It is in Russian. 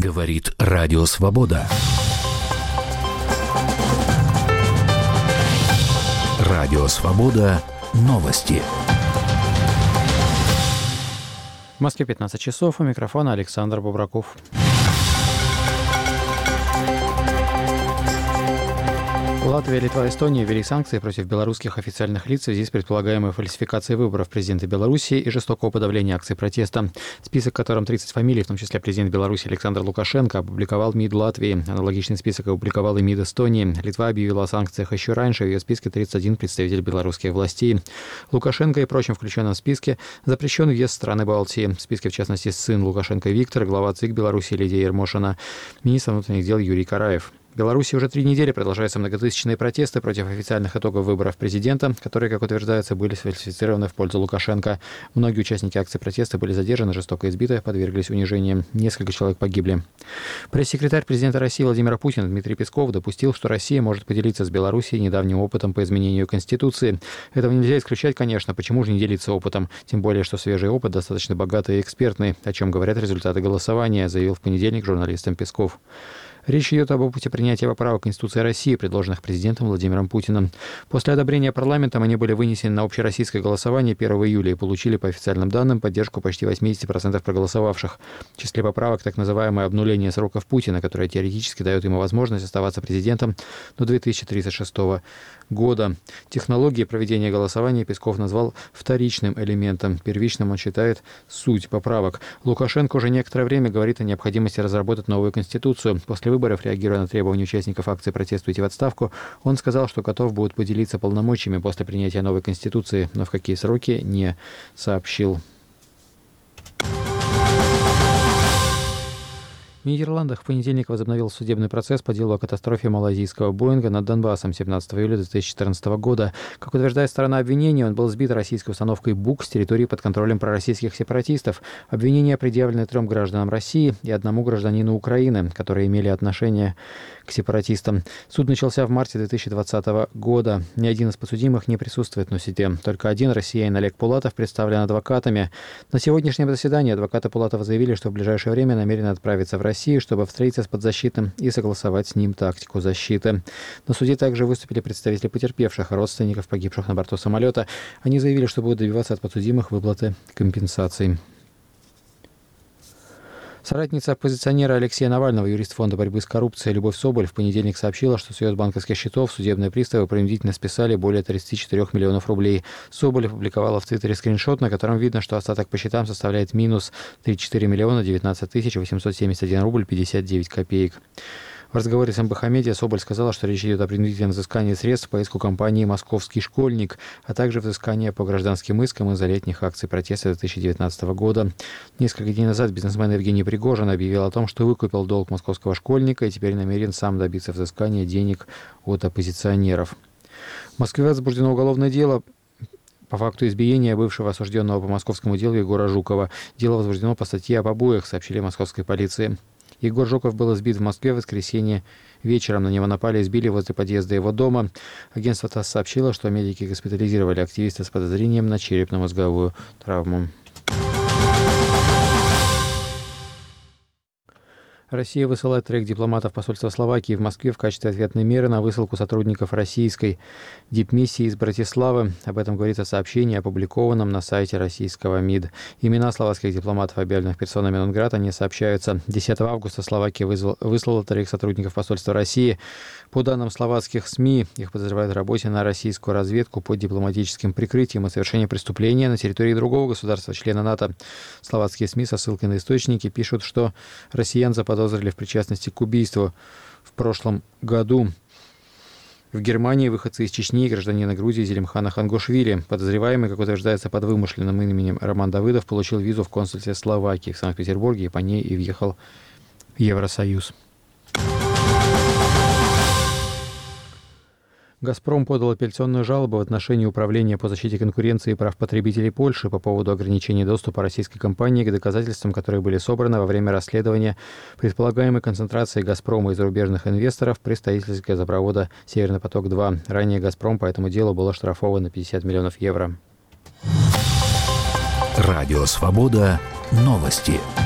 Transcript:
Говорит Радио Свобода. Радио Свобода. Новости. В Москве 15 часов. У микрофона Александр Бубраков. Латвия, Литва и Эстония ввели санкции против белорусских официальных лиц в связи с предполагаемой фальсификацией выборов президента Беларуси и жестокого подавления акций протеста. Список, в котором 30 фамилий, в том числе президент Беларуси Александр Лукашенко, опубликовал МИД Латвии. Аналогичный список опубликовал и МИД Эстонии. Литва объявила о санкциях еще раньше. В ее списке 31 представитель белорусских властей. Лукашенко и прочим включенным в списке запрещен въезд в страны Балтии. В списке, в частности, сын Лукашенко Виктор, глава ЦИК Беларуси Лидия Ермошина, министр внутренних дел Юрий Караев. В Беларуси уже 3 недели продолжаются многотысячные протесты против официальных итогов выборов президента, которые, как утверждается, были сфальсифицированы в пользу Лукашенко. Многие участники акций протеста были задержаны, жестоко избиты, подверглись унижениям. Несколько человек погибли. Пресс-секретарь президента России Владимир Путин Дмитрий Песков допустил, что Россия может поделиться с Белоруссией недавним опытом по изменению Конституции. Этого нельзя исключать, конечно. Почему же не делиться опытом? Тем более, что свежий опыт достаточно богатый и экспертный, о чем говорят результаты голосования, заявил в понедельник журналистам Песков. Речь идет об опыте принятия поправок Конституции России, предложенных президентом Владимиром Путиным. После одобрения парламентом они были вынесены на общероссийское голосование 1 июля и получили, по официальным данным, поддержку почти 80% проголосовавших. В числе поправок так называемое обнуление сроков Путина, которое теоретически дает ему возможность оставаться президентом до 2036 года. Технологии проведения голосования Песков назвал вторичным элементом. Первичным он считает суть поправок. Лукашенко уже некоторое время говорит о необходимости разработать новую Конституцию. После выборов, реагируя на требования участников акции протеста уйти в отставку, он сказал, что готов будет поделиться полномочиями после принятия новой Конституции, но в какие сроки не сообщил. В Нидерландах в понедельник возобновил судебный процесс по делу о катастрофе малайзийского Боинга над Донбассом 17 июля 2014 года. Как утверждает сторона обвинения, он был сбит российской установкой БУК с территории под контролем пророссийских сепаратистов. Обвинения предъявлены 3 гражданам России и 1 гражданину Украины, которые имели отношение к сепаратистам. Суд начался в марте 2020 года. Ни один из подсудимых не присутствует на суде. Только один россиянин Олег Пулатов представлен адвокатами. На сегодняшнем заседании адвокаты Пулатова заявили, что в ближайшее время намерены отправиться в Россию, чтобы встретиться с подзащитным и согласовать с ним тактику защиты. На суде также выступили представители потерпевших, родственников погибших на борту самолета. Они заявили, что будут добиваться от подсудимых выплаты компенсаций. Соратница оппозиционера Алексея Навального, юрист Фонда борьбы с коррупцией Любовь Соболь, в понедельник сообщила, что с ее банковских счетов судебные приставы принудительно списали более 34 миллионов рублей. Соболь опубликовала в Твиттере скриншот, на котором видно, что остаток по счетам составляет минус 34 миллиона 19 тысяч 871 рубль 59 копеек. В разговоре с МБХ Медиа Соболь сказала, что речь идет о принудительном взыскании средств по иску компании «Московский школьник», а также взыскание по гражданским искам из-за летних акций протеста 2019 года. Несколько дней назад бизнесмен Евгений Пригожин объявил о том, что выкупил долг московского школьника и теперь намерен сам добиться взыскания денег от оппозиционеров. В Москве возбуждено уголовное дело по факту избиения бывшего осужденного по московскому делу Егора Жукова. Дело возбуждено по статье об побоях, сообщили московской полиции. Егор Жуков был избит в Москве в воскресенье вечером. На него напали и избили возле подъезда его дома. Агентство ТАСС сообщило, что медики госпитализировали активиста с подозрением на черепно-мозговую травму. Россия высылает 3 дипломатов посольства Словакии в Москве в качестве ответной меры на высылку сотрудников российской дипмиссии из Братиславы. Об этом говорится в сообщении, опубликованном на сайте российского МИД. Имена словацких дипломатов, объявленных персонами нон-грата, не сообщаются. 10 августа Словакия выслала 3 сотрудников посольства России. По данным словацких СМИ, их подозревают в работе на российскую разведку под дипломатическим прикрытием и совершении преступления на территории другого государства, члена НАТО. Словацкие СМИ со ссылкой на источники пишут, что россиян заподозрили в причастности к убийству в прошлом году. В Германии выходцы из Чечни и гражданина Грузии Зелимхана Хангошвили. Подозреваемый, как утверждается, под вымышленным именем Роман Давыдов, получил визу в консульстве Словакии в Санкт-Петербурге и по ней и въехал в Евросоюз. «Газпром» подал апелляционную жалобу в отношении Управления по защите конкуренции и прав потребителей Польши по поводу ограничения доступа российской компании к доказательствам, которые были собраны во время расследования предполагаемой концентрации «Газпрома» и зарубежных инвесторов при строительстве газопровода «Северный поток-2». Ранее «Газпром» по этому делу был оштрафован на 50 миллионов евро. Радио «Свобода». Новости.